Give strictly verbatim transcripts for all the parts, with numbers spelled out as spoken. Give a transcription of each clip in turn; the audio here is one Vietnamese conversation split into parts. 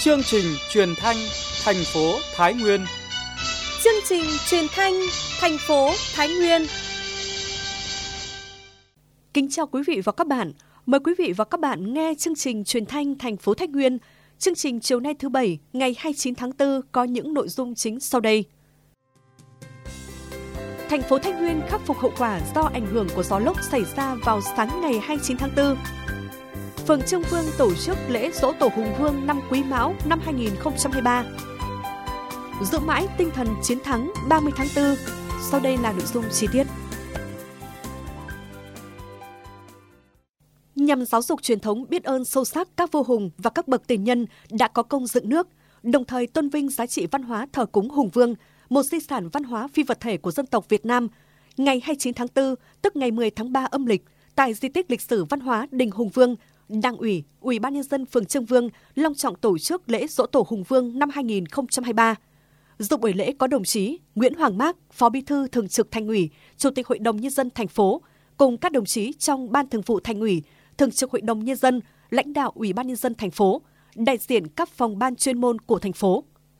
Chương trình truyền thanh thành phố Thái Nguyên. Chương trình truyền thanh thành phố Thái Nguyên. Kính chào quý vị và các bạn. Mời quý vị và các bạn nghe chương trình truyền thanh thành phố Thái Nguyên. Chương trình chiều nay thứ Bảy, ngày hai mươi chín tháng tư có những nội dung chính sau đây. Thành phố Thái Nguyên khắc phục hậu quả do ảnh hưởng của gió lốc xảy ra vào sáng ngày hai mươi chín tháng tư. Phường Trương Vương tổ chức lễ giỗ tổ Hùng Vương năm Quý Mão năm hai nghìn không trăm hai mươi ba. Giữ mãi tinh thần chiến thắng ba mươi tháng tư. Sau đây là nội dung chi tiết. Nhằm giáo dục truyền thống biết ơn sâu sắc các vua hùng và các bậc tiền nhân đã có công dựng nước, đồng thời tôn vinh giá trị văn hóa thờ cúng Hùng Vương, một di sản văn hóa phi vật thể của dân tộc Việt Nam, ngày hai mươi chín tháng tư, tức ngày mười tháng ba âm lịch, tại di tích lịch sử văn hóa Đình Hùng Vương, Đảng ủy, Ủy ban nhân dân phường Trương Vương long trọng tổ chức lễ giỗ tổ Hùng Vương năm hai nghìn không trăm hai mươi ba. Dự buổi lễ có đồng chí Nguyễn Hoàng Mác, Phó Bí thư Thường trực Thành ủy, Chủ tịch Hội đồng nhân dân thành phố, cùng các đồng chí trong Ban Thường vụ Thành ủy, Thường trực Hội đồng nhân dân, lãnh đạo Ủy ban nhân dân thành phố, đại diện các phòng ban chuyên môn của thành phố.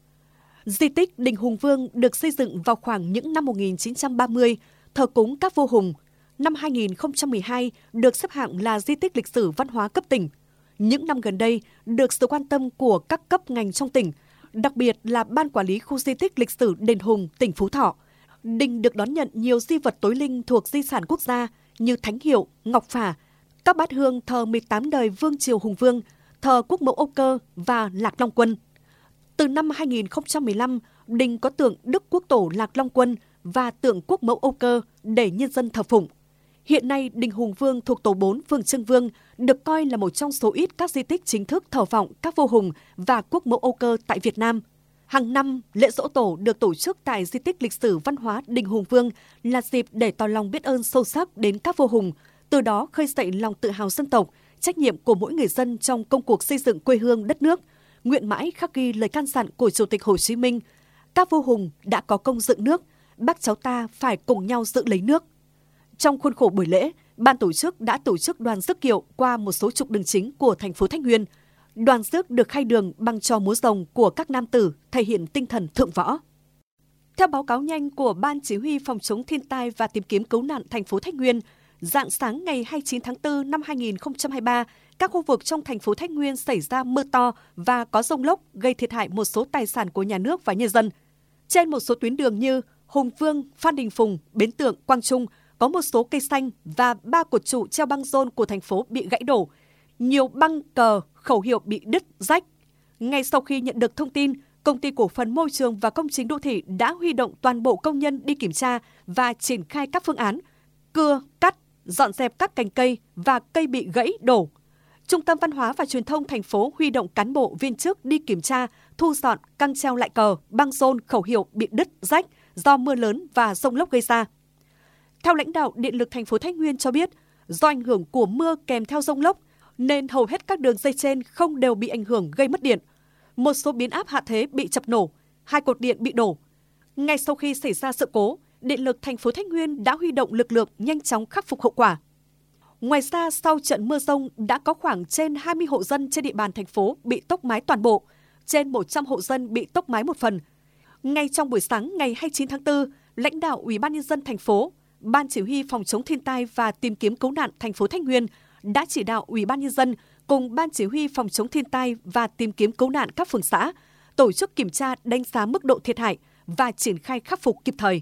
Di tích Đình Hùng Vương được xây dựng vào khoảng những năm một nghìn chín trăm ba mươi, thờ cúng các vua hùng. Năm hai nghìn không trăm mười hai được xếp hạng là di tích lịch sử văn hóa cấp tỉnh. Những năm gần đây được sự quan tâm của các cấp ngành trong tỉnh, đặc biệt là Ban Quản lý Khu di tích lịch sử Đền Hùng, tỉnh Phú Thọ. Đình được đón nhận nhiều di vật tối linh thuộc di sản quốc gia như thánh hiệu, ngọc phả, các bát hương thờ mười tám đời Vương triều Hùng Vương, thờ Quốc mẫu Âu Cơ và Lạc Long Quân. Từ năm hai nghìn không trăm mười lăm, đình có tượng Đức Quốc Tổ Lạc Long Quân và tượng Quốc mẫu Âu Cơ để nhân dân thờ phụng. Hiện nay, Đình Hùng Vương thuộc tổ bốn phường Trương Vương được coi là một trong số ít các di tích chính thức thờ phụng các vua hùng và Quốc mẫu Âu Cơ tại Việt Nam. Hàng năm, lễ giỗ tổ được tổ chức tại di tích lịch sử văn hóa Đình Hùng Vương là dịp để tỏ lòng biết ơn sâu sắc đến các vua hùng, từ đó khơi dậy lòng tự hào dân tộc, trách nhiệm của mỗi người dân trong công cuộc xây dựng quê hương đất nước, nguyện mãi khắc ghi lời căn dặn của Chủ tịch Hồ Chí Minh: các vua hùng đã có công dựng nước, bác cháu ta phải cùng nhau giữ lấy nước. Trong khuôn khổ buổi lễ, ban tổ chức đã tổ chức đoàn rước kiệu qua một số trục đường chính của thành phố Thái Nguyên. Đoàn rước được khai đường bằng trò múa rồng của các nam tử, thể hiện tinh thần thượng võ. Theo báo cáo nhanh của Ban Chỉ huy Phòng chống thiên tai và tìm kiếm cứu nạn thành phố Thái Nguyên, rạng sáng ngày hai mươi chín tháng tư năm hai nghìn không trăm hai mươi ba, các khu vực trong thành phố Thái Nguyên xảy ra mưa to và có dông lốc gây thiệt hại một số tài sản của nhà nước và nhân dân. Trên một số tuyến đường như Hùng Vương, Phan Đình Phùng, Bến Tượng, Quang Trung có một số cây xanh và ba cột trụ treo băng rôn của thành phố bị gãy đổ. Nhiều băng cờ, khẩu hiệu bị đứt, rách. Ngay sau khi nhận được thông tin, Công ty Cổ phần Môi trường và Công trình Đô thị đã huy động toàn bộ công nhân đi kiểm tra và triển khai các phương án cưa, cắt, dọn dẹp các cành cây và cây bị gãy, đổ. Trung tâm Văn hóa và Truyền thông thành phố huy động cán bộ viên chức đi kiểm tra, thu dọn, căng treo lại cờ, băng rôn, khẩu hiệu bị đứt, rách do mưa lớn và dông lốc gây ra. Theo lãnh đạo Điện lực thành phố Thái Nguyên cho biết, do ảnh hưởng của mưa kèm theo dông lốc nên hầu hết các đường dây trên không đều bị ảnh hưởng gây mất điện. Một số biến áp hạ thế bị chập nổ, hai cột điện bị đổ. Ngay sau khi xảy ra sự cố, Điện lực thành phố Thái Nguyên đã huy động lực lượng nhanh chóng khắc phục hậu quả. Ngoài ra, sau trận mưa dông đã có khoảng trên hai mươi hộ dân trên địa bàn thành phố bị tốc mái toàn bộ, trên một trăm hộ dân bị tốc mái một phần. Ngay trong buổi sáng ngày hai mươi chín tháng tư, lãnh đạo Ủy ban nhân dân thành phố, Ban Chỉ huy Phòng chống thiên tai và tìm kiếm cứu nạn thành phố Thái Nguyên đã chỉ đạo Ủy ban nhân dân cùng Ban Chỉ huy Phòng chống thiên tai và tìm kiếm cứu nạn các phường xã tổ chức kiểm tra, đánh giá mức độ thiệt hại và triển khai khắc phục kịp thời.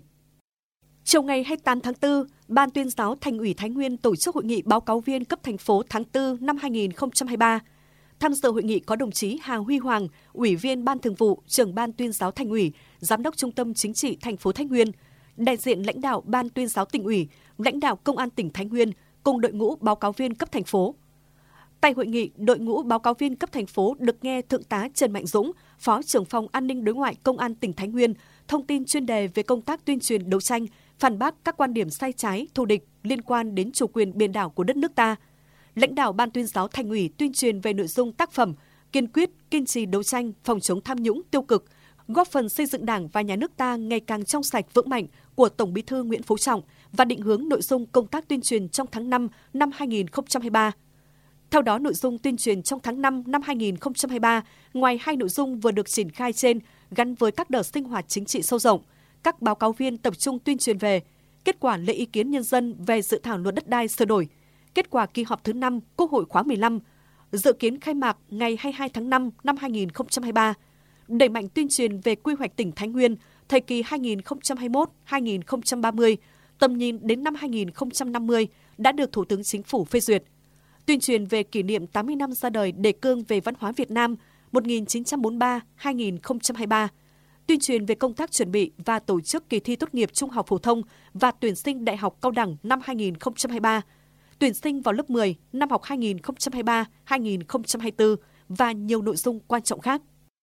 Chiều ngày hai mươi tám tháng tư, Ban Tuyên giáo Thành ủy Thái Nguyên tổ chức hội nghị báo cáo viên cấp thành phố tháng tư năm hai nghìn không trăm hai mươi ba. Tham dự hội nghị có đồng chí Hà Huy Hoàng, Ủy viên Ban Thường vụ, Trưởng Ban Tuyên giáo Thành ủy, Giám đốc Trung tâm Chính trị thành phố Thái Nguyên, đại diện lãnh đạo Ban Tuyên giáo Tỉnh ủy, lãnh đạo Công an tỉnh Thái Nguyên cùng đội ngũ báo cáo viên cấp thành phố. Tại hội nghị, đội ngũ báo cáo viên cấp thành phố được nghe Thượng tá Trần Mạnh Dũng, Phó trưởng phòng An ninh đối ngoại Công an tỉnh Thái Nguyên, thông tin chuyên đề về công tác tuyên truyền đấu tranh, phản bác các quan điểm sai trái, thù địch liên quan đến chủ quyền biển đảo của đất nước ta. Lãnh đạo Ban Tuyên giáo Thành ủy tuyên truyền về nội dung tác phẩm, kiên quyết, kiên trì đấu tranh, phòng chống tham nhũng tiêu cực, góp phần xây dựng Đảng và Nhà nước ta ngày càng trong sạch vững mạnh của Tổng Bí thư Nguyễn Phú Trọng và định hướng nội dung công tác tuyên truyền trong tháng năm năm hai nghìn không trăm hai mươi ba. Theo đó, nội dung tuyên truyền trong tháng năm năm hai nghìn không trăm hai mươi ba, ngoài hai nội dung vừa được triển khai trên, gắn với các đợt sinh hoạt chính trị sâu rộng, các báo cáo viên tập trung tuyên truyền về kết quả lấy ý kiến nhân dân về dự thảo luật đất đai sửa đổi, kết quả kỳ họp thứ năm Quốc hội khóa mười lăm, dự kiến khai mạc ngày hai mươi hai tháng năm năm hai nghìn không trăm hai mươi ba, đẩy mạnh tuyên truyền về quy hoạch tỉnh Thái Nguyên thời kỳ hai nghìn không trăm hai mươi mốt đến hai nghìn không trăm ba mươi, tầm nhìn đến năm hai nghìn không trăm năm mươi đã được Thủ tướng Chính phủ phê duyệt. Tuyên truyền về kỷ niệm tám mươi năm ra đời đề cương về văn hóa Việt Nam một nghìn chín trăm bốn mươi ba đến hai nghìn không trăm hai mươi ba. Tuyên truyền về công tác chuẩn bị và tổ chức kỳ thi tốt nghiệp trung học phổ thông và tuyển sinh đại học cao đẳng năm hai nghìn không trăm hai mươi ba, tuyển sinh vào lớp mười năm học hai nghìn không trăm hai mươi ba đến hai nghìn không trăm hai mươi tư và nhiều nội dung quan trọng khác.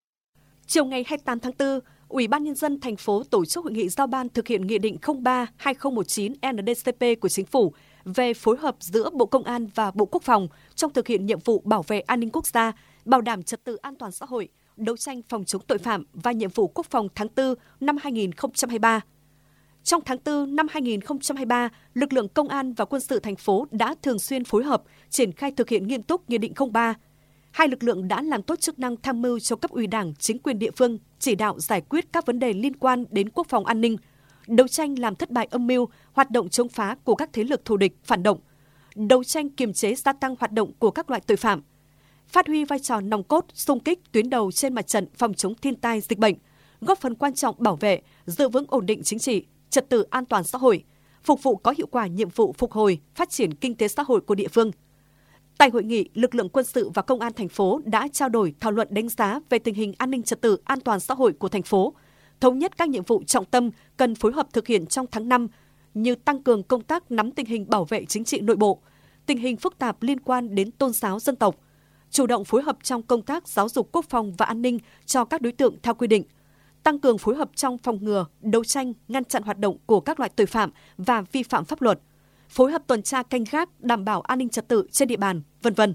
Chiều ngày hai mươi tám tháng tư, Ủy ban Nhân dân thành phố tổ chức hội nghị giao ban thực hiện Nghị định không ba trên hai nghìn không trăm mười chín N D C P của Chính phủ về phối hợp giữa Bộ Công an và Bộ Quốc phòng trong thực hiện nhiệm vụ bảo vệ an ninh quốc gia, bảo đảm trật tự an toàn xã hội, đấu tranh phòng chống tội phạm và nhiệm vụ quốc phòng tháng tư năm hai nghìn không trăm hai mươi ba. Trong tháng tư năm hai nghìn không trăm hai mươi ba, lực lượng công an và quân sự thành phố đã thường xuyên phối hợp, triển khai thực hiện nghiêm túc Nghị định không ba. Hai lực lượng đã làm tốt chức năng tham mưu cho cấp ủy Đảng, chính quyền địa phương, chỉ đạo giải quyết các vấn đề liên quan đến quốc phòng an ninh, đấu tranh làm thất bại âm mưu, hoạt động chống phá của các thế lực thù địch, phản động, đấu tranh kiềm chế gia tăng hoạt động của các loại tội phạm, phát huy vai trò nòng cốt, xung kích tuyến đầu trên mặt trận phòng chống thiên tai dịch bệnh, góp phần quan trọng bảo vệ, giữ vững ổn định chính trị, trật tự an toàn xã hội, phục vụ có hiệu quả nhiệm vụ phục hồi, phát triển kinh tế xã hội của địa phương. Tại hội nghị, lực lượng quân sự và công an thành phố đã trao đổi, thảo luận đánh giá về tình hình an ninh trật tự, an toàn xã hội của thành phố, thống nhất các nhiệm vụ trọng tâm cần phối hợp thực hiện trong tháng năm như tăng cường công tác nắm tình hình bảo vệ chính trị nội bộ, tình hình phức tạp liên quan đến tôn giáo dân tộc, chủ động phối hợp trong công tác giáo dục quốc phòng và an ninh cho các đối tượng theo quy định, tăng cường phối hợp trong phòng ngừa, đấu tranh, ngăn chặn hoạt động của các loại tội phạm và vi phạm pháp luật, phối hợp tuần tra canh gác đảm bảo an ninh trật tự trên địa bàn, vân vân.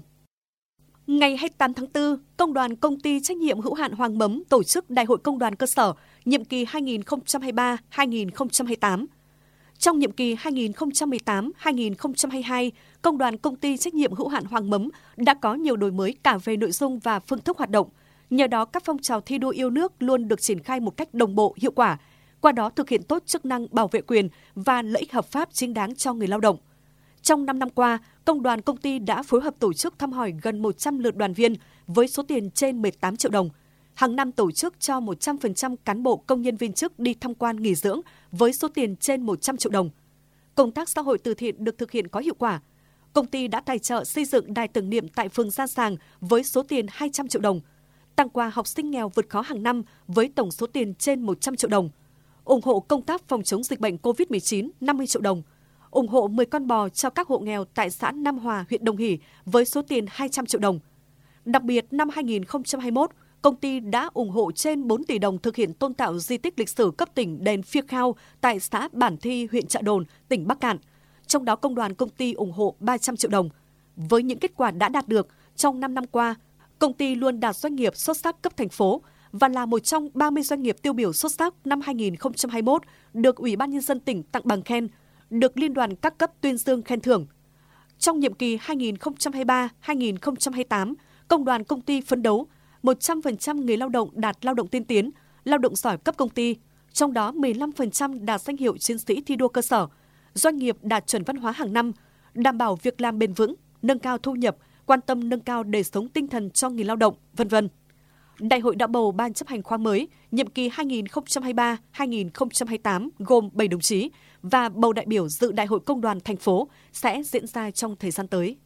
Ngày hai mươi tám tháng tư, Công đoàn Công ty trách nhiệm hữu hạn Hoàng Mấm tổ chức Đại hội Công đoàn cơ sở nhiệm kỳ hai nghìn không trăm hai mươi ba đến hai nghìn không trăm hai mươi tám. Trong nhiệm kỳ hai nghìn không trăm mười tám đến hai nghìn không trăm hai mươi hai, Công đoàn Công ty trách nhiệm hữu hạn Hoàng Mấm đã có nhiều đổi mới cả về nội dung và phương thức hoạt động. Nhờ đó, các phong trào thi đua yêu nước luôn được triển khai một cách đồng bộ, hiệu quả, qua đó thực hiện tốt chức năng bảo vệ quyền và lợi ích hợp pháp chính đáng cho người lao động. Trong năm năm qua, Công đoàn Công ty đã phối hợp tổ chức thăm hỏi gần một trăm lượt đoàn viên với số tiền trên mười tám triệu đồng. Hàng năm tổ chức cho một trăm phần trăm cán bộ công nhân viên chức đi tham quan nghỉ dưỡng với số tiền trên một trăm triệu đồng. Công tác xã hội từ thiện được thực hiện có hiệu quả. Công ty đã tài trợ xây dựng đài tưởng niệm tại phường Gia Sàng với số tiền hai trăm triệu đồng, tặng quà học sinh nghèo vượt khó hàng năm với tổng số tiền trên một trăm triệu đồng, ủng hộ công tác phòng chống dịch bệnh cô vít mười chín năm mươi triệu đồng, ủng hộ mười con bò cho các hộ nghèo tại xã Nam Hòa, huyện Đồng Hỷ với số tiền hai trăm triệu đồng. Đặc biệt, năm hai nghìn không trăm hai mươi mốt, công ty đã ủng hộ trên bốn tỷ đồng thực hiện tôn tạo di tích lịch sử cấp tỉnh đền Phia Khao tại xã Bản Thi, huyện Trà Đồn, tỉnh Bắc Kạn. Trong đó, công đoàn công ty ủng hộ ba trăm triệu đồng. Với những kết quả đã đạt được, trong năm năm qua, công ty luôn đạt doanh nghiệp xuất sắc cấp thành phố và là một trong ba mươi doanh nghiệp tiêu biểu xuất sắc năm hai nghìn không trăm hai mươi mốt được Ủy ban Nhân dân tỉnh tặng bằng khen, được Liên đoàn các cấp tuyên dương khen thưởng. Trong nhiệm kỳ hai nghìn không trăm hai mươi ba đến hai nghìn không trăm hai mươi tám, Công đoàn Công ty phấn đấu một trăm phần trăm người lao động đạt lao động tiên tiến, lao động giỏi cấp công ty, trong đó mười lăm phần trăm đạt danh hiệu chiến sĩ thi đua cơ sở, doanh nghiệp đạt chuẩn văn hóa hàng năm, đảm bảo việc làm bền vững, nâng cao thu nhập, quan tâm nâng cao đời sống tinh thần cho người lao động, vân vân. Đại hội đã bầu ban chấp hành khóa mới, nhiệm kỳ hai nghìn không trăm hai mươi ba đến hai nghìn không trăm hai mươi tám gồm bảy đồng chí và bầu đại biểu dự Đại hội Công đoàn thành phố sẽ diễn ra trong thời gian tới.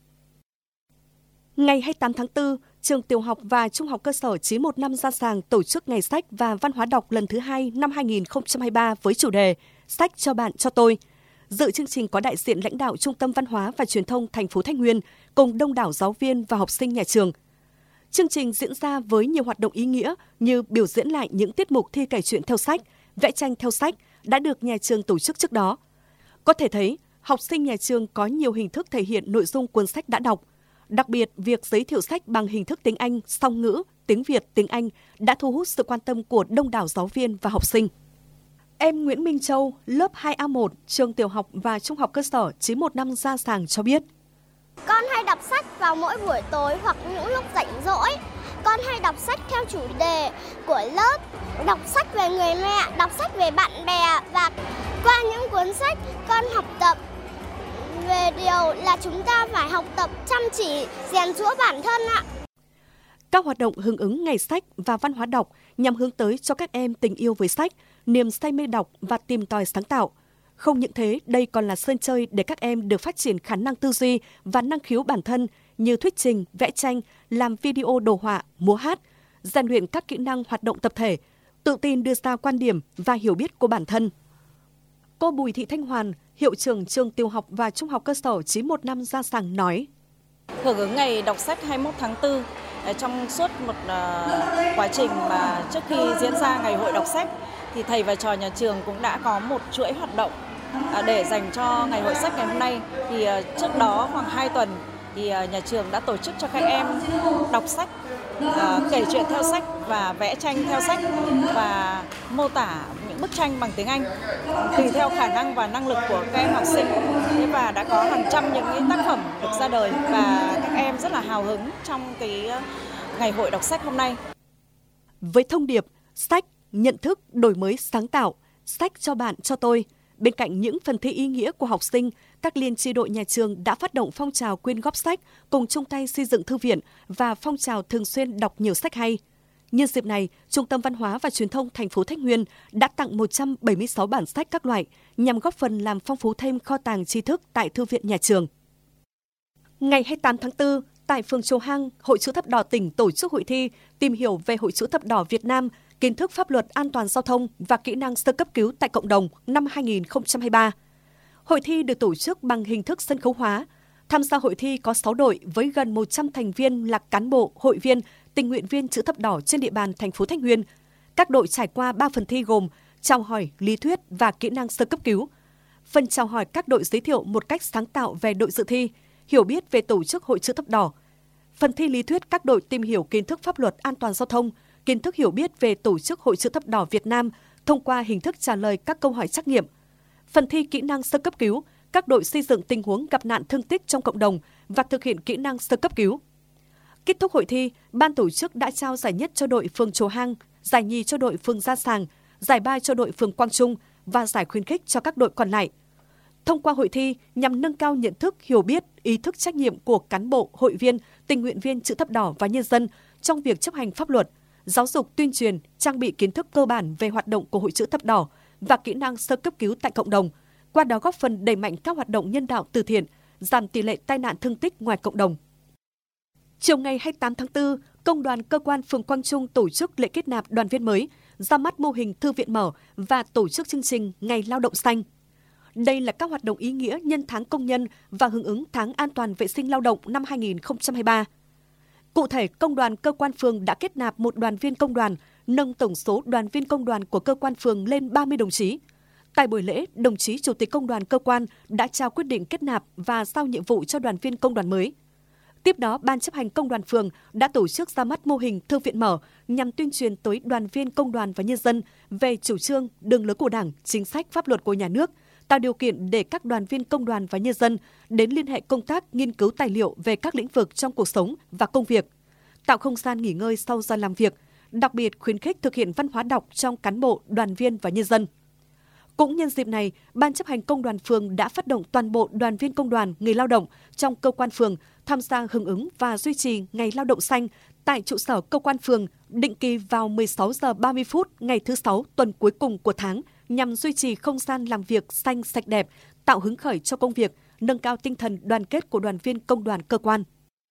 Ngày hai mươi tám tháng tư, Trường Tiểu học và Trung học cơ sở chín một năm Gia Sàng tổ chức Ngày sách và Văn hóa đọc lần thứ hai năm hai nghìn không trăm hai mươi ba với chủ đề Sách cho bạn cho tôi. Dự chương trình có đại diện lãnh đạo Trung tâm Văn hóa và Truyền thông thành phố Thái Nguyên cùng đông đảo giáo viên và học sinh nhà trường. Chương trình diễn ra với nhiều hoạt động ý nghĩa như biểu diễn lại những tiết mục thi kể chuyện theo sách, vẽ tranh theo sách đã được nhà trường tổ chức trước đó. Có thể thấy, học sinh nhà trường có nhiều hình thức thể hiện nội dung cuốn sách đã đọc. Đặc biệt, việc giới thiệu sách bằng hình thức tiếng Anh, song ngữ, tiếng Việt, tiếng Anh đã thu hút sự quan tâm của đông đảo giáo viên và học sinh. Em Nguyễn Minh Châu, lớp hai A một, trường Tiểu học và Trung học cơ sở chín một năm Gia Sàng cho biết. Con hay đọc sách vào mỗi buổi tối hoặc những lúc rảnh rỗi. Con hay đọc sách theo chủ đề của lớp, đọc sách về người mẹ, đọc sách về bạn bè và qua những cuốn sách con học tập về điều là chúng ta phải học tập chăm chỉ, rèn giũa bản thân ạ. Các hoạt động hưởng ứng ngày sách và văn hóa đọc nhằm hướng tới cho các em tình yêu với sách, niềm say mê đọc và tìm tòi sáng tạo. Không những thế, đây còn là sân chơi để các em được phát triển khả năng tư duy và năng khiếu bản thân như thuyết trình, vẽ tranh, làm video đồ họa, múa hát, rèn luyện các kỹ năng hoạt động tập thể, tự tin đưa ra quan điểm và hiểu biết của bản thân. Cô Bùi Thị Thanh Hoàn, hiệu trưởng trường tiểu học và trung học cơ sở chín một năm Gia Sàng nói: Hưởng ứng ngày đọc sách hai mươi mốt tháng tư, trong suốt một uh, quá trình mà trước khi diễn ra ngày hội đọc sách thì thầy và trò nhà trường cũng đã có một chuỗi hoạt động uh, để dành cho ngày hội sách ngày hôm nay. Thì uh, trước đó khoảng hai tuần thì uh, nhà trường đã tổ chức cho các em đọc sách, uh, kể chuyện theo sách và vẽ tranh theo sách và mô tả những bức tranh bằng tiếng Anh tùy theo khả năng và năng lực của các em học sinh. Và đã có hàng trăm những cái tác phẩm được ra đời và các em rất là hào hứng trong cái ngày hội đọc sách hôm nay. Với thông điệp sách, nhận thức, đổi mới, sáng tạo, sách cho bạn, cho tôi, bên cạnh những phần thi ý nghĩa của học sinh, các liên chi đội nhà trường đã phát động phong trào quyên góp sách, cùng chung tay xây dựng thư viện và phong trào thường xuyên đọc nhiều sách hay. Nhân dịp này, Trung tâm Văn hóa và Truyền thông thành phố Thái Nguyên đã tặng một trăm bảy mươi sáu bản sách các loại nhằm góp phần làm phong phú thêm kho tàng tri thức tại thư viện nhà trường. Ngày hai mươi tám tháng tư, tại phường Chầu Hang, Hội Chữ Thập Đỏ tỉnh tổ chức hội thi tìm hiểu về Hội Chữ Thập Đỏ Việt Nam, kiến thức pháp luật an toàn giao thông và kỹ năng sơ cấp cứu tại cộng đồng năm hai nghìn không trăm hai mươi ba. Hội thi được tổ chức bằng hình thức sân khấu hóa. Tham gia hội thi có sáu đội với gần một trăm thành viên là cán bộ, hội viên, tình nguyện viên Chữ Thập Đỏ trên địa bàn thành phố Thái Nguyên. Các đội trải qua ba phần thi gồm chào hỏi, lý thuyết và kỹ năng sơ cấp cứu. Phần chào hỏi, các đội giới thiệu một cách sáng tạo về đội dự thi, hiểu biết về tổ chức Hội Chữ Thập Đỏ. Phần thi lý thuyết, các đội tìm hiểu kiến thức pháp luật an toàn giao thông, kiến thức hiểu biết về tổ chức Hội Chữ Thập Đỏ Việt Nam thông qua hình thức trả lời các câu hỏi trắc nghiệm. Phần thi kỹ năng sơ cấp cứu, các đội xây dựng tình huống gặp nạn thương tích trong cộng đồng và thực hiện kỹ năng sơ cấp cứu. Kết thúc hội thi, ban tổ chức đã trao giải nhất cho đội phường Chầu Hang, giải nhì cho đội phường Gia Sàng, giải ba cho đội phường Quang Trung và giải khuyến khích cho các đội còn lại. Thông qua hội thi nhằm nâng cao nhận thức, hiểu biết, ý thức trách nhiệm của cán bộ, hội viên, tình nguyện viên Chữ Thập Đỏ và nhân dân trong việc chấp hành pháp luật, giáo dục tuyên truyền, trang bị kiến thức cơ bản về hoạt động của Hội Chữ Thập Đỏ và kỹ năng sơ cấp cứu tại cộng đồng, qua đó góp phần đẩy mạnh các hoạt động nhân đạo từ thiện, giảm tỷ lệ tai nạn thương tích ngoài cộng đồng. Chiều ngày hai mươi tám tháng tư, Công đoàn Cơ quan phường Quang Trung tổ chức lễ kết nạp đoàn viên mới, ra mắt mô hình thư viện mở và tổ chức chương trình Ngày Lao động xanh. Đây là các hoạt động ý nghĩa nhân tháng công nhân và hưởng ứng tháng an toàn vệ sinh lao động năm hai nghìn không trăm hai mươi ba. Cụ thể, Công đoàn Cơ quan phường đã kết nạp một đoàn viên công đoàn, nâng tổng số đoàn viên công đoàn của cơ quan phường lên ba mươi đồng chí. Tại buổi lễ, đồng chí Chủ tịch Công đoàn Cơ quan đã trao quyết định kết nạp và giao nhiệm vụ cho đoàn viên công đoàn mới. Tiếp đó, Ban chấp hành Công đoàn phường đã tổ chức ra mắt mô hình thư viện mở nhằm tuyên truyền tới đoàn viên công đoàn và nhân dân về chủ trương, đường lối của Đảng, chính sách pháp luật của nhà nước, tạo điều kiện để các đoàn viên công đoàn và nhân dân đến liên hệ công tác, nghiên cứu tài liệu về các lĩnh vực trong cuộc sống và công việc, tạo không gian nghỉ ngơi sau giờ làm việc, đặc biệt khuyến khích thực hiện văn hóa đọc trong cán bộ, đoàn viên và nhân dân. Cũng nhân dịp này, Ban chấp hành Công đoàn phường đã phát động toàn bộ đoàn viên công đoàn, người lao động trong cơ quan phường tham gia hưởng ứng và duy trì Ngày Lao động xanh tại trụ sở cơ quan phường định kỳ vào mười sáu giờ ba mươi phút ngày thứ Sáu tuần cuối cùng của tháng nhằm duy trì không gian làm việc xanh sạch đẹp, tạo hứng khởi cho công việc, nâng cao tinh thần đoàn kết của đoàn viên công đoàn cơ quan.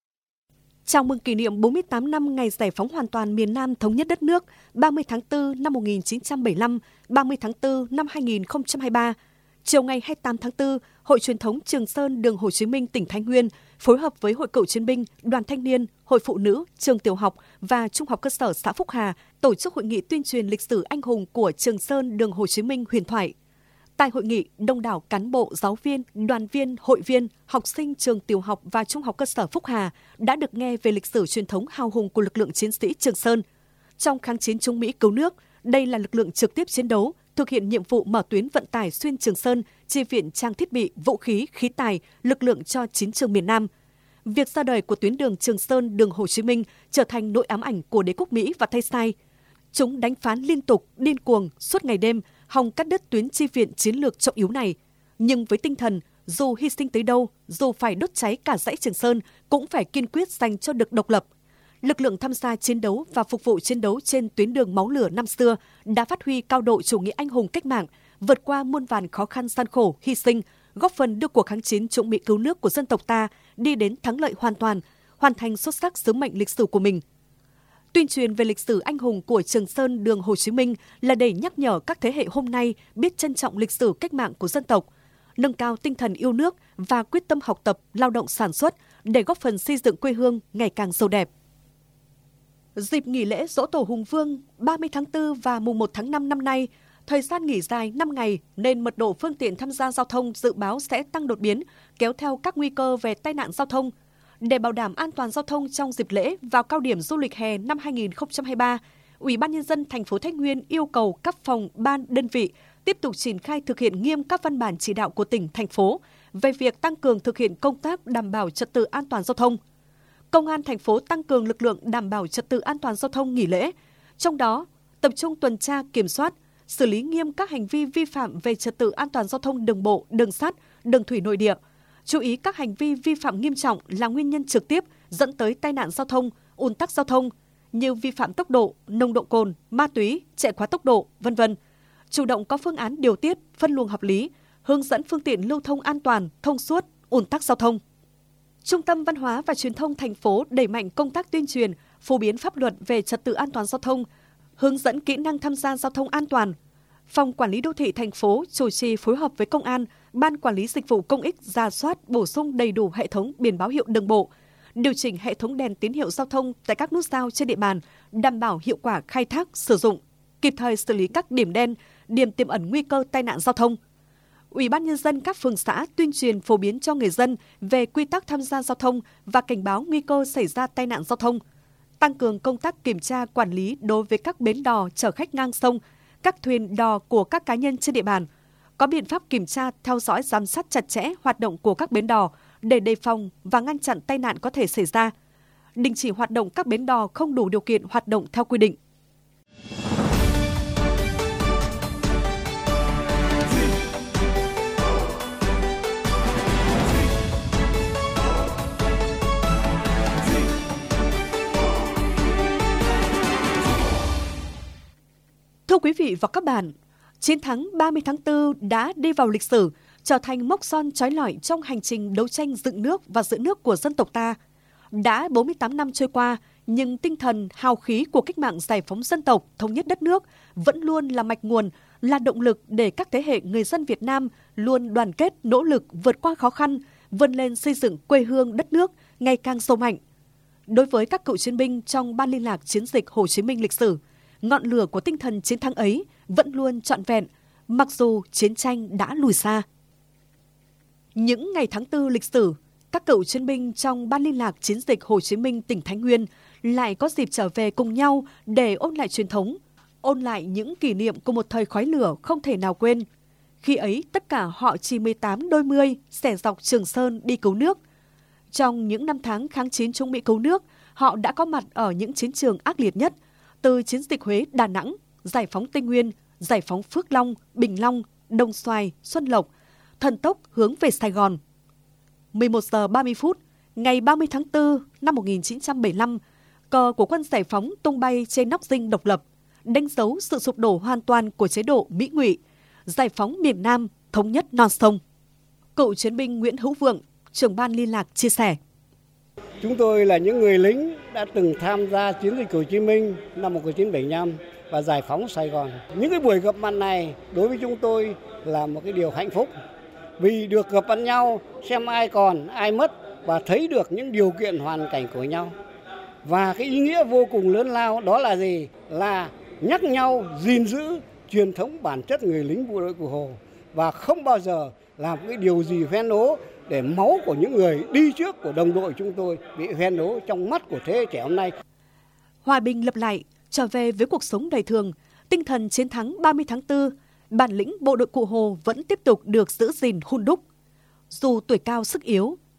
Chào mừng kỷ niệm bốn mươi tám năm ngày giải phóng hoàn toàn miền Nam thống nhất đất nước, ba mươi tháng tư năm một nghìn chín trăm bảy mươi lăm, ba mươi tháng tư năm hai nghìn không trăm hai mươi ba. Chiều ngày hai mươi tám tháng tư, Hội Truyền thống Trường Sơn đường Hồ Chí Minh tỉnh Thái Nguyên phối hợp với Hội Cựu chiến binh, Đoàn Thanh niên, Hội Phụ nữ, Trường Tiểu học và Trung học cơ sở xã Phúc Hà tổ chức hội nghị tuyên truyền lịch sử anh hùng của Trường Sơn đường Hồ Chí Minh huyền thoại. Tại hội nghị, đông đảo cán bộ, giáo viên, đoàn viên, hội viên, học sinh trường tiểu học và trung học cơ sở Phúc Hà đã được nghe về lịch sử truyền thống hào hùng của lực lượng chiến sĩ Trường Sơn. Trong kháng chiến chống Mỹ cứu nước, đây là lực lượng trực tiếp chiến đấu, thực hiện nhiệm vụ mở tuyến vận tải xuyên Trường Sơn, chi viện trang thiết bị, vũ khí, khí tài, lực lượng cho chiến trường miền Nam, việc ra đời của tuyến đường Trường Sơn, đường Hồ Chí Minh trở thành nỗi ám ảnh của đế quốc Mỹ và Tây Sai. Chúng đánh phá liên tục, điên cuồng, suốt ngày đêm, hòng cắt đứt tuyến chi viện chiến lược trọng yếu này. Nhưng với tinh thần, dù hy sinh tới đâu, dù phải đốt cháy cả dãy Trường Sơn, cũng phải kiên quyết giành cho được độc lập. Lực lượng tham gia chiến đấu và phục vụ chiến đấu trên tuyến đường máu lửa năm xưa đã phát huy cao độ chủ nghĩa anh hùng cách mạng, vượt qua muôn vàn khó khăn gian khổ, hy sinh, góp phần đưa cuộc kháng chiến chống Mỹ cứu nước của dân tộc ta đi đến thắng lợi hoàn toàn, hoàn thành xuất sắc sứ mệnh lịch sử của mình. Tuyên truyền về lịch sử anh hùng của Trường Sơn, đường Hồ Chí Minh là để nhắc nhở các thế hệ hôm nay biết trân trọng lịch sử cách mạng của dân tộc, nâng cao tinh thần yêu nước và quyết tâm học tập, lao động sản xuất để góp phần xây dựng quê hương ngày càng giàu đẹp. Dịp nghỉ lễ Giỗ Tổ Hùng Vương ba mươi tháng tư và mùng một tháng năm năm nay, thời gian nghỉ dài năm ngày nên mật độ phương tiện tham gia giao thông dự báo sẽ tăng đột biến, kéo theo các nguy cơ về tai nạn giao thông. Để bảo đảm an toàn giao thông trong dịp lễ vào cao điểm du lịch hè năm hai nghìn không trăm hai mươi ba, Ủy ban Nhân dân thành phố Thái Nguyên yêu cầu các phòng, ban, đơn vị tiếp tục triển khai thực hiện nghiêm các văn bản chỉ đạo của tỉnh, thành phố về việc tăng cường thực hiện công tác đảm bảo trật tự an toàn giao thông. Công an thành phố tăng cường lực lượng đảm bảo trật tự an toàn giao thông nghỉ lễ, trong đó tập trung tuần tra kiểm soát, xử lý nghiêm các hành vi vi phạm về trật tự an toàn giao thông đường bộ, đường sắt, đường thủy nội địa. Chú ý các hành vi vi phạm nghiêm trọng là nguyên nhân trực tiếp dẫn tới tai nạn giao thông, ùn tắc giao thông như vi phạm tốc độ, nồng độ cồn, ma túy, chạy quá tốc độ, vân vân. Chủ động có phương án điều tiết, phân luồng hợp lý, hướng dẫn phương tiện lưu thông an toàn, thông suốt, ùn tắc giao thông. Trung tâm Văn hóa và Truyền thông thành phố đẩy mạnh công tác tuyên truyền, phổ biến pháp luật về trật tự an toàn giao thông, hướng dẫn kỹ năng tham gia giao thông an toàn. Phòng Quản lý Đô thị thành phố chủ trì phối hợp với Công an, Ban Quản lý Dịch vụ Công ích rà soát bổ sung đầy đủ hệ thống biển báo hiệu đường bộ, điều chỉnh hệ thống đèn tín hiệu giao thông tại các nút giao trên địa bàn, đảm bảo hiệu quả khai thác, sử dụng, kịp thời xử lý các điểm đen, điểm tiềm ẩn nguy cơ tai nạn giao thông. Ủy ban Nhân dân các phường xã tuyên truyền phổ biến cho người dân về quy tắc tham gia giao thông và cảnh báo nguy cơ xảy ra tai nạn giao thông. Tăng cường công tác kiểm tra quản lý đối với các bến đò chở khách ngang sông, các thuyền đò của các cá nhân trên địa bàn. Có biện pháp kiểm tra, theo dõi, giám sát chặt chẽ hoạt động của các bến đò để đề phòng và ngăn chặn tai nạn có thể xảy ra. Đình chỉ hoạt động các bến đò không đủ điều kiện hoạt động theo quy định. Thưa quý vị và các bạn, chiến thắng ba mươi tháng tư đã đi vào lịch sử, trở thành mốc son chói lọi trong hành trình đấu tranh dựng nước và giữ nước của dân tộc ta. Đã bốn mươi tám năm trôi qua, nhưng tinh thần hào khí của cách mạng giải phóng dân tộc, thống nhất đất nước vẫn luôn là mạch nguồn, là động lực để các thế hệ người dân Việt Nam luôn đoàn kết, nỗ lực vượt qua khó khăn, vươn lên xây dựng quê hương đất nước ngày càng giàu mạnh. Đối với các cựu chiến binh trong Ban liên lạc chiến dịch Hồ Chí Minh lịch sử, ngọn lửa của tinh thần chiến thắng ấy vẫn luôn trọn vẹn, mặc dù chiến tranh đã lùi xa. Những ngày tháng tư lịch sử, các cựu chiến binh trong Ban liên lạc chiến dịch Hồ Chí Minh tỉnh Thái Nguyên lại có dịp trở về cùng nhau để ôn lại truyền thống, ôn lại những kỷ niệm của một thời khói lửa không thể nào quên. Khi ấy, tất cả họ chỉ mười tám đôi mươi, xẻ dọc Trường Sơn đi cứu nước. Trong những năm tháng kháng chiến chống Mỹ cứu nước, họ đã có mặt ở những chiến trường ác liệt nhất, từ chiến dịch Huế, Đà Nẵng, giải phóng Tây Nguyên, giải phóng Phước Long, Bình Long, Đồng Xoài, Xuân Lộc, thần tốc hướng về Sài Gòn. mười một giờ ba mươi phút, ngày ba mươi tháng tư năm một nghìn chín trăm bảy mươi lăm, cờ của quân giải phóng tung bay trên nóc dinh độc lập, đánh dấu sự sụp đổ hoàn toàn của chế độ Mỹ Ngụy, giải phóng miền Nam, thống nhất non sông. Cựu chiến binh Nguyễn Hữu Vượng, trưởng ban liên lạc chia sẻ. Chúng tôi là những người lính đã từng tham gia chiến dịch Hồ Chí Minh năm một nghìn chín trăm bảy mươi lăm và giải phóng Sài Gòn. Những cái buổi gặp mặt này đối với chúng tôi là một cái điều hạnh phúc, vì được gặp mặt nhau, xem ai còn, ai mất và thấy được những điều kiện hoàn cảnh của nhau. Và cái ý nghĩa vô cùng lớn lao đó là gì? Là nhắc nhau gìn giữ truyền thống bản chất người lính bộ đội Cụ Hồ và không bao giờ làm cái điều gì hoen ố để máu của những người đi trước của đồng đội chúng tôi bị hoen ố trong mắt của thế hệ trẻ hôm nay. Hòa bình lập lại, trở về với cuộc sống đời thường, tinh thần chiến thắng ba mươi tháng tư, bản lĩnh bộ đội Cụ Hồ vẫn tiếp tục được giữ gìn hun đúc. Dù tuổi cao sức yếu,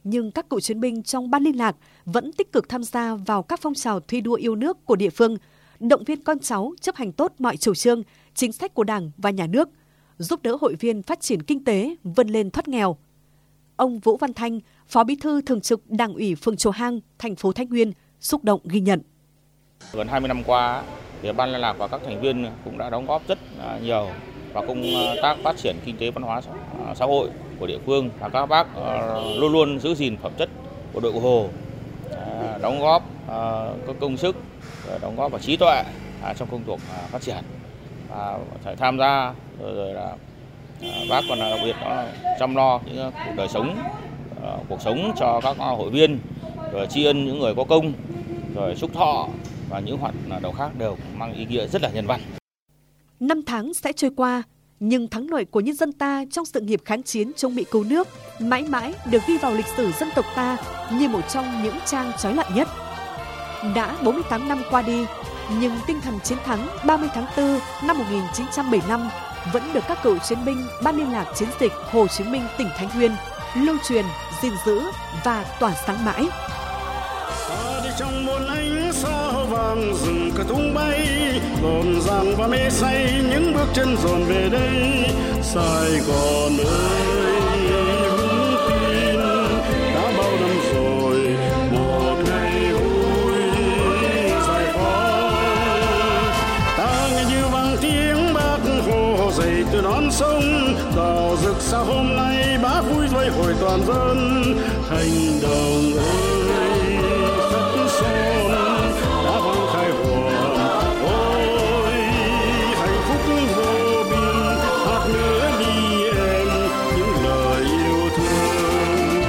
nhưng các cựu chiến binh trong ban liên lạc vẫn tích cực tham gia vào các phong trào thi đua yêu nước của địa phương, động viên con cháu chấp hành tốt mọi chủ trương, chính sách của Đảng và Nhà nước, giúp đỡ hội viên phát triển kinh tế, vươn lên thoát nghèo. Ông Vũ Văn Thanh, Phó Bí thư Thường trực Đảng ủy phường Chùa Hang, thành phố Thái Nguyên, xúc động ghi nhận. Gần hai mươi năm qua, thì ban liên lạc và các thành viên cũng đã đóng góp rất nhiều vào công tác phát triển kinh tế văn hóa xã hội của địa phương, và các bác luôn luôn giữ gìn phẩm chất bộ đội Cụ Hồ, đóng góp các công sức, đóng góp và trí tuệ trong công cuộc phát triển, và phải tham gia rồi, rồi là bác còn đặc biệt đó chăm lo những đời sống, cuộc sống cho các hội viên, rồi tri ân những người có công, rồi chúc thọ và những hoạt động khác đều mang ý nghĩa rất là nhân văn. Năm tháng sẽ trôi qua, nhưng thắng lợi của nhân dân ta trong sự nghiệp kháng chiến chống Mỹ cứu nước mãi mãi được ghi vào lịch sử dân tộc ta như một trong những trang chói lọi nhất. Đã bốn mươi tám năm qua đi, nhưng tinh thần chiến thắng ba mươi tháng tư năm một nghìn chín trăm bảy mươi lăm vẫn được các cựu chiến binh Ban liên lạc chiến dịch Hồ Chí Minh tỉnh Thái Nguyên lưu truyền, gìn giữ và tỏa sáng mãi. Ta đi trong muôn ánh sao vàng rừng cờ tung bay, rộn ràng và mê say những bước chân dồn về đây. Sài Gòn ơi, vững tin đã bao năm rồi, một ngày vui giải phóng. Ta nghe như vang tiếng Bác Hồ dậy từ non sông, đỏ rực sao hôm nay Bác vui vây hồi toàn dân. Thành đồng ơi, khắp son đã vang khai hoàng, ôi hạnh phúc vô biên, hát nữa đi em những lời yêu thương.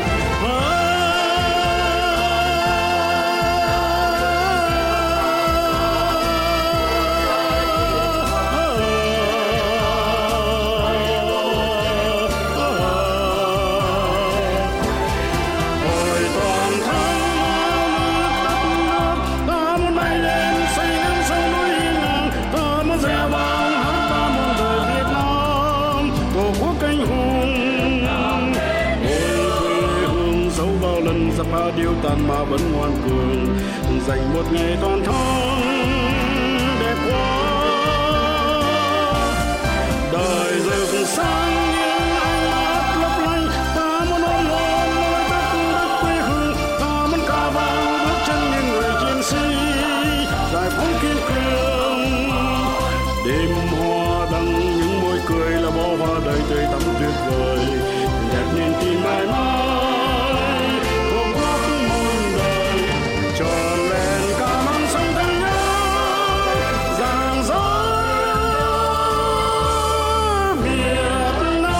Hồi toàn thắng ta muốn bay lên xây nắng sông núi ngàn, ta muốn reo vang hát ta muôn đời Việt Nam, tổ quốc anh hùng. Ôi quê hương dẫu bao lần giặc phá điêu tàn mà vẫn ngoan cường, dành một ngày toàn thắng đẹp quá. Đời rực sáng những ánh mắt lấp lánh, ta muốn ôm hôn môi tất đất quê hương, ta muốn ca vang bước chân những người chiến sĩ giải phóng kiên cường. Đêm hoa đăng những môi cười là bó hoa đời tươi tắm tuyệt vời, đẹp niềm tin mãi mãi tổ quốc muôn đời, tròn vẹn cả non sông thân nhớ rạng rỡ Việt Nam.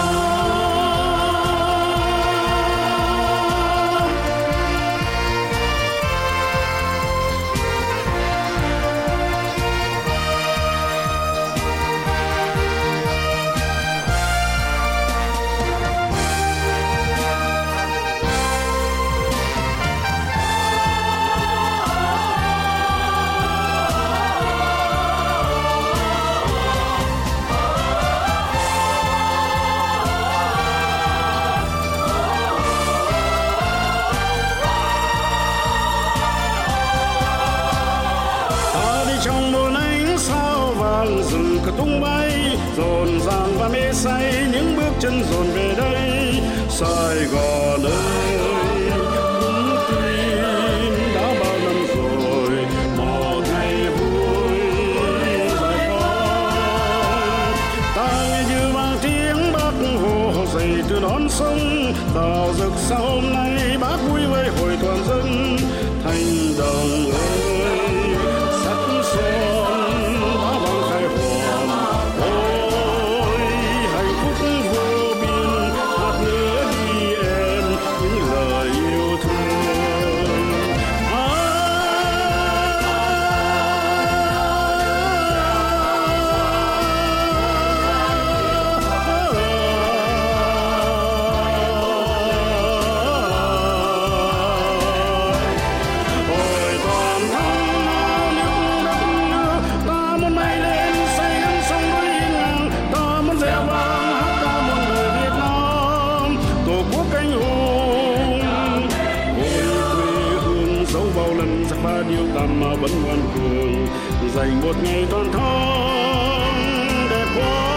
Ta đi trong muôn ánh sao vàng rừng cờ tung bay, rộn ràng và mê say những bước chân dồn về đây. Sài Gòn ơi, vững tin đã bao năm rồi, một ngày vui giải phóng. Ta nghe như vang tiếng Bác Hồ dậy từ non sông, đào rực sao hôm nay Bác vui vây hồi toàn dân. Thành đồng ơi, sắc son đã vang khai hoàng, ôi hạnh phúc vô biên, hát nữa đi em những sắc ba điều tạm mà vẫn ngoan cường, dành một ngày toàn thắng đẹp quá.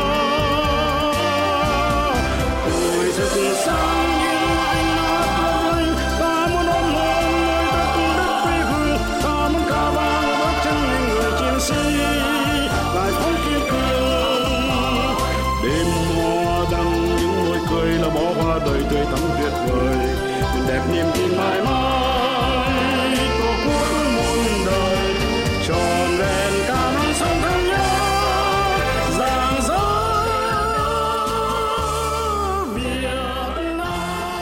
Tôi sẽ cùng sáng những ánh mắt lấp lánh, ta muốn ôm hôn nơi đất đất quê hương, ta muốn ca vang bước chân những người chiến sĩ giải phóng kiên cường. Đêm hoa đăng những môi cười là bó hoa đời tươi thắm tuyệt vời, đẹp niềm tin mãi mãi tổ quốc muôn đời, tròn vẹn cả non sông thân nhớ rạng rỡ Việt Nam.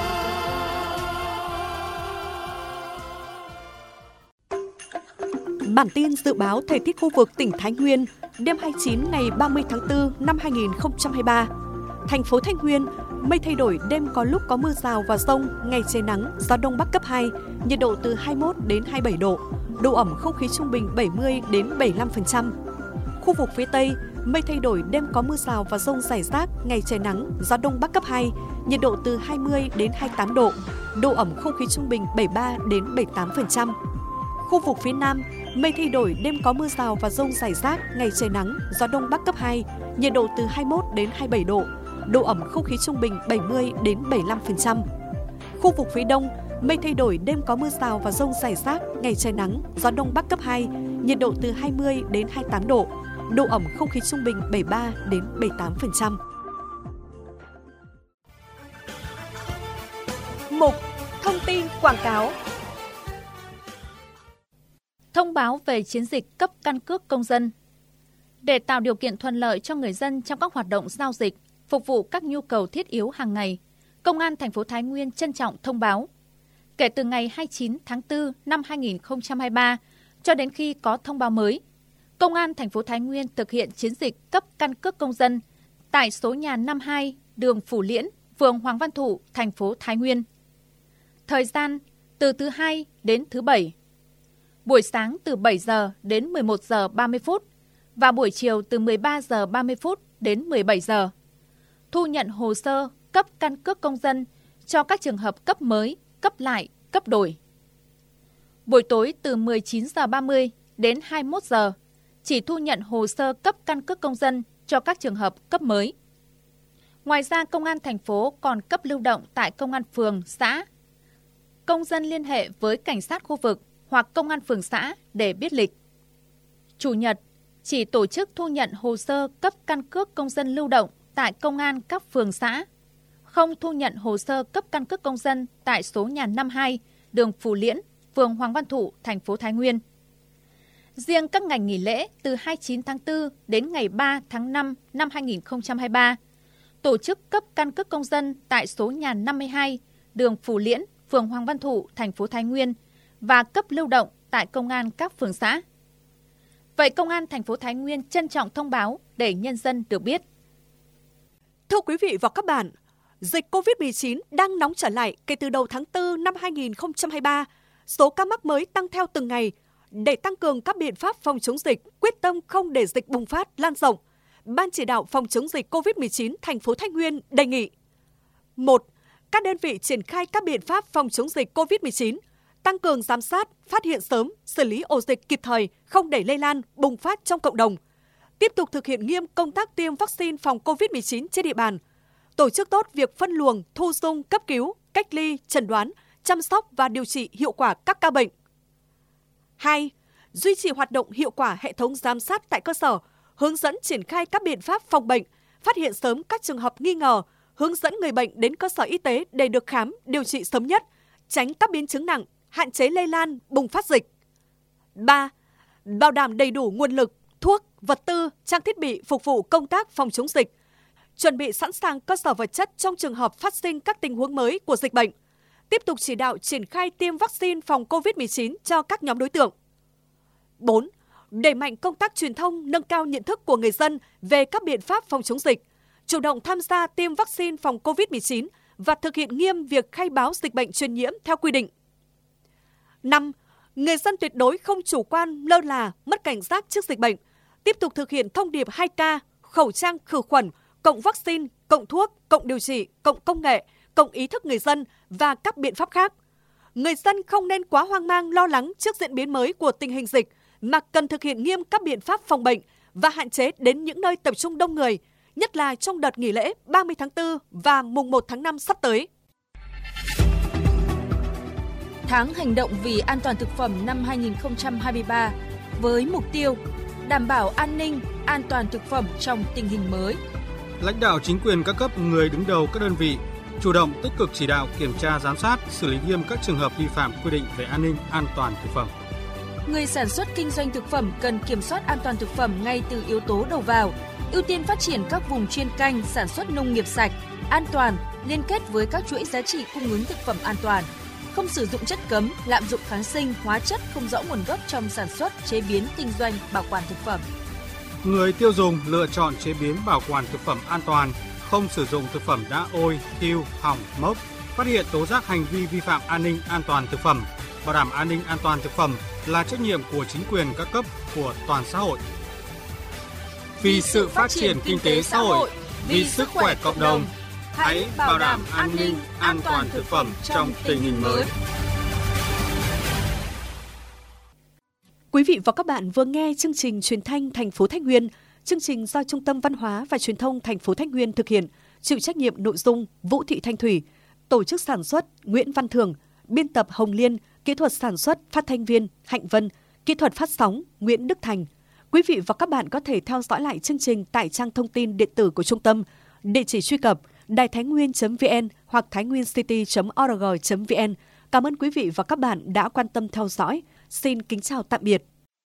Bản tin dự báo thời tiết khu vực tỉnh Thái Nguyên đêm hai mươi chín ngày ba mươi tháng tư năm hai nghìn không trăm hai mươi ba. Thành phố Thái Nguyên, mây thay đổi, đêm có lúc có mưa rào và dông, ngày trời nắng, gió đông bắc cấp hai, nhiệt độ từ hai mươi mốt đến hai mươi bảy độ, độ ẩm không khí trung bình bảy mươi đến bảy mươi lăm phần trăm. Khu vực phía Tây, mây thay đổi, đêm có mưa rào và dông rải rác, ngày trời nắng, gió đông bắc cấp hai, nhiệt độ từ hai mươi đến hai mươi tám độ, độ ẩm không khí trung bình bảy mươi ba đến bảy mươi tám phần trăm. Khu vực phía Nam, mây thay đổi, đêm có mưa rào và dông rải rác, ngày trời nắng, gió đông bắc cấp hai, nhiệt độ từ hai mươi mốt đến hai mươi bảy độ, độ ẩm không khí trung bình bảy mươi đến bảy mươi lăm phần trăm. Khu vực phía Đông, mây thay đổi, đêm có mưa rào và dông rải rác, ngày trời nắng, gió đông bắc cấp hai, nhiệt độ từ hai mươi đến hai mươi tám độ, độ ẩm không khí trung bình bảy mươi ba đến bảy mươi tám phần trăm. Mục thông tin quảng cáo. Thông báo về chiến dịch cấp căn cước công dân. Để tạo điều kiện thuận lợi cho người dân trong các hoạt động giao dịch, phục vụ các nhu cầu thiết yếu hàng ngày, Công an thành phố Thái Nguyên trân trọng thông báo. Kể từ ngày hai mươi chín tháng tư năm hai nghìn không trăm hai mươi ba cho đến khi có thông báo mới, Công an thành phố Thái Nguyên thực hiện chiến dịch cấp căn cước công dân tại số nhà năm mươi hai, đường Phủ Liễn, phường Hoàng Văn Thụ, thành phố Thái Nguyên. Thời gian từ thứ hai đến thứ bảy. Buổi sáng từ bảy giờ đến mười một giờ ba mươi phút và buổi chiều từ mười ba giờ ba mươi phút đến mười bảy giờ. Thu nhận hồ sơ cấp căn cước công dân cho các trường hợp cấp mới, cấp lại, cấp đổi. Buổi tối từ mười chín giờ ba mươi đến hai mươi mốt giờ, chỉ thu nhận hồ sơ cấp căn cước công dân cho các trường hợp cấp mới. Ngoài ra, Công an thành phố còn cấp lưu động tại công an phường, xã. Công dân liên hệ với cảnh sát khu vực hoặc công an phường xã để biết lịch. Chủ nhật, chỉ tổ chức thu nhận hồ sơ cấp căn cước công dân lưu động tại công an các phường xã, không thu nhận hồ sơ cấp căn cước công dân tại số nhà năm mươi hai, đường Phủ Liễn, phường Hoàng Văn Thụ, thành phố Thái Nguyên. Riêng các ngày nghỉ lễ từ hai mươi chín tháng tư đến ngày ba tháng năm năm hai nghìn không trăm hai mươi ba, tổ chức cấp căn cước công dân tại số nhà năm mươi hai, đường Phủ Liễn, phường Hoàng Văn Thụ, thành phố Thái Nguyên và cấp lưu động tại công an các phường xã. Vậy Công an thành phố Thái Nguyên trân trọng thông báo để nhân dân được biết. Thưa quý vị và các bạn, dịch cô vít mười chín đang nóng trở lại kể từ đầu tháng tư năm hai nghìn không trăm hai mươi ba. Số ca mắc mới tăng theo từng ngày. Để tăng cường các biện pháp phòng chống dịch, quyết tâm không để dịch bùng phát, lan rộng, Ban chỉ đạo phòng chống dịch cô vít mười chín thành phố Thái Nguyên đề nghị: một. Các đơn vị triển khai các biện pháp phòng chống dịch cô vít mười chín, tăng cường giám sát, phát hiện sớm, xử lý ổ dịch kịp thời, không để lây lan, bùng phát trong cộng đồng. Tiếp tục thực hiện nghiêm công tác tiêm vaccine phòng cô vít mười chín trên địa bàn. Tổ chức tốt việc phân luồng, thu dung, cấp cứu, cách ly, chẩn đoán, chăm sóc và điều trị hiệu quả các ca bệnh. hai. Duy trì hoạt động hiệu quả hệ thống giám sát tại cơ sở, hướng dẫn triển khai các biện pháp phòng bệnh, phát hiện sớm các trường hợp nghi ngờ, hướng dẫn người bệnh đến cơ sở y tế để được khám, điều trị sớm nhất, tránh các biến chứng nặng, hạn chế lây lan, bùng phát dịch. ba. Bảo đảm đầy đủ nguồn lực, thuốc, vật tư, trang thiết bị phục vụ công tác phòng chống dịch, chuẩn bị sẵn sàng cơ sở vật chất trong trường hợp phát sinh các tình huống mới của dịch bệnh. Tiếp tục chỉ đạo triển khai tiêm vaccine phòng cô vít mười chín cho các nhóm đối tượng. bốn. Đẩy mạnh công tác truyền thông, nâng cao nhận thức của người dân về các biện pháp phòng chống dịch, chủ động tham gia tiêm vaccine phòng cô vít mười chín và thực hiện nghiêm việc khai báo dịch bệnh truyền nhiễm theo quy định. năm. Người dân tuyệt đối không chủ quan, lơ là, mất cảnh giác trước dịch bệnh. Tiếp tục thực hiện thông điệp hai K, khẩu trang, khử khuẩn, cộng vaccine, cộng thuốc, cộng điều trị, cộng công nghệ, cộng ý thức người dân và các biện pháp khác. người dân không nên quá hoang mang lo lắng trước diễn biến mới của tình hình dịch, mà cần thực hiện nghiêm các biện pháp phòng bệnh và hạn chế đến những nơi tập trung đông người, nhất là trong đợt nghỉ lễ ba mươi tháng tư và mùng một tháng năm sắp tới. Tháng hành động vì an toàn thực phẩm năm hai nghìn không trăm hai mươi ba với mục tiêu đảm bảo an ninh, an toàn thực phẩm trong tình hình mới. Lãnh đạo chính quyền các cấp, người đứng đầu các đơn vị chủ động tích cực chỉ đạo, kiểm tra, giám sát, xử lý nghiêm các trường hợp vi phạm quy định về an ninh, an toàn thực phẩm. Người sản xuất kinh doanh thực phẩm cần kiểm soát an toàn thực phẩm ngay từ yếu tố đầu vào, ưu tiên phát triển các vùng chuyên canh sản xuất nông nghiệp sạch, an toàn, liên kết với các chuỗi giá trị cung ứng thực phẩm an toàn, không sử dụng chất cấm, lạm dụng kháng sinh, hóa chất không rõ nguồn gốc trong sản xuất, chế biến, kinh doanh, bảo quản thực phẩm. Người tiêu dùng lựa chọn chế biến, bảo quản thực phẩm an toàn, không sử dụng thực phẩm đã ôi, thiêu, hỏng, mốc, phát hiện tố giác hành vi vi phạm an ninh an toàn thực phẩm, bảo đảm an ninh an toàn thực phẩm là trách nhiệm của chính quyền các cấp, của toàn xã hội. Vì sự phát triển kinh tế xã hội, vì sức khỏe cộng đồng, hãy bảo đảm an ninh an toàn thực phẩm trong tình hình mới. Quý vị và các bạn vừa nghe chương trình truyền thanh thành phố Thái Nguyên. Chương trình do Trung tâm Văn hóa và Truyền thông thành phố Thái Nguyên thực hiện, chịu trách nhiệm nội dung Vũ Thị Thanh Thủy, tổ chức sản xuất Nguyễn Văn Thường, biên tập Hồng Liên, kỹ thuật sản xuất phát thanh viên Hạnh Vân, kỹ thuật phát sóng Nguyễn Đức Thành. Quý vị và các bạn có thể theo dõi lại chương trình tại trang thông tin điện tử của trung tâm, địa chỉ truy cập đài thái nguyên chấm vn hoặc thainwiencity chấm org chấm vn. Cảm ơn quý vị và các bạn đã quan tâm theo dõi. Xin kính chào tạm biệt.